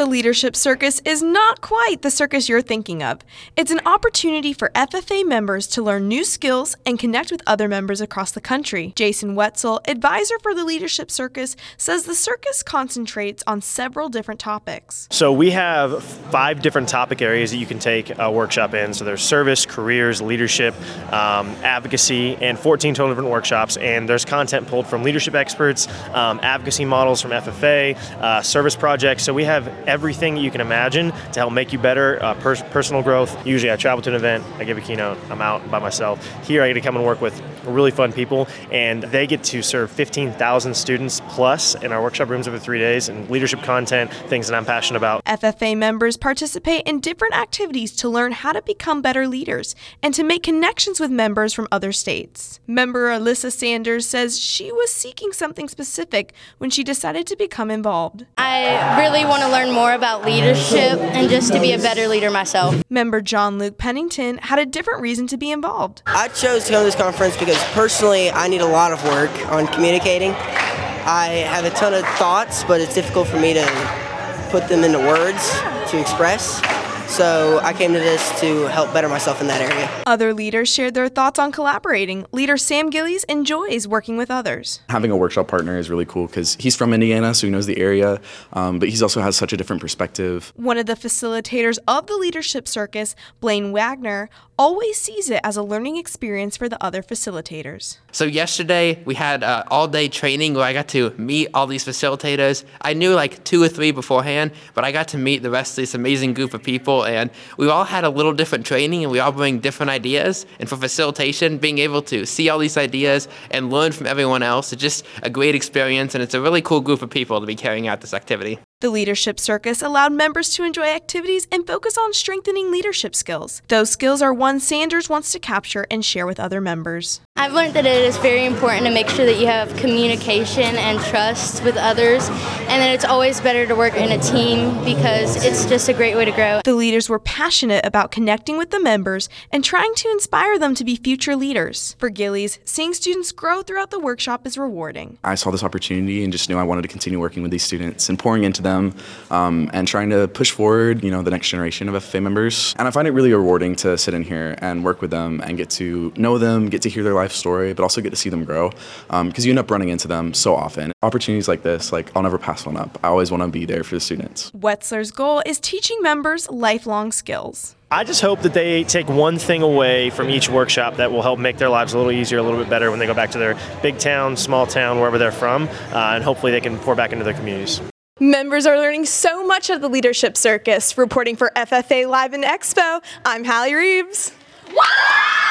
The Leadership Circus is not quite the circus you're thinking of. It's an opportunity for FFA members to learn new skills and connect with other members across the country. Jason Wetzel, advisor for the Leadership Circus, says the circus concentrates on several different topics. So we have 5 different topic areas that you can take a workshop in. So there's service, careers, leadership, advocacy, and 14 total different workshops. And there's content pulled from leadership experts, advocacy models from FFA, service projects. So we have everything you can imagine to help make you better, personal growth. Usually I travel to an event, I give a keynote, I'm out by myself. Here I get to come and work with really fun people, and they get to serve 15,000 students plus in our workshop rooms over 3 days, and leadership content, things that I'm passionate about. FFA members participate in different activities to learn how to become better leaders and to make connections with members from other states. Member Alyssa Sanders says she was seeking something specific when she decided to become involved. I really want to learn more about leadership and just to be a better leader myself. Member John Luke Pennington had a different reason to be involved. I chose to go to this conference because personally I need a lot of work on communicating. I have a ton of thoughts, but it's difficult for me to put them into words to express. So I came to this to help better myself in that area. Other leaders shared their thoughts on collaborating. Leader Sam Gillies enjoys working with others. Having a workshop partner is really cool because he's from Indiana, so he knows the area, but he also has such a different perspective. One of the facilitators of the Leadership Circus, Blaine Wagner, always sees it as a learning experience for the other facilitators. So yesterday we had all-day training where I got to meet all these facilitators. I knew like 2 or 3 beforehand, but I got to meet the rest of this amazing group of people, and we all had a little different training and we all bring different ideas. And for facilitation, being able to see all these ideas and learn from everyone else is just a great experience, and it's a really cool group of people to be carrying out this activity. The Leadership Circus allowed members to enjoy activities and focus on strengthening leadership skills. Those skills are one Sanders wants to capture and share with other members. I've learned that it is very important to make sure that you have communication and trust with others, and that it's always better to work in a team because it's just a great way to grow. The leaders were passionate about connecting with the members and trying to inspire them to be future leaders. For Gillies, seeing students grow throughout the workshop is rewarding. I saw this opportunity and just knew I wanted to continue working with these students and pouring into them and trying to push forward, the next generation of FFA members. And I find it really rewarding to sit in here and work with them and get to know them, get to hear their life story, but also get to see them grow because you end up running into them so often. Opportunities like this, I'll never pass one up. I always want to be there for the students. Wetzler's goal is teaching members lifelong skills. I just hope that they take one thing away from each workshop that will help make their lives a little easier, a little bit better when they go back to their big town, small town, wherever they're from, and hopefully they can pour back into their communities. Members are learning so much at the Leadership Circus. Reporting for FFA Live and Expo, I'm Hallie Reeves.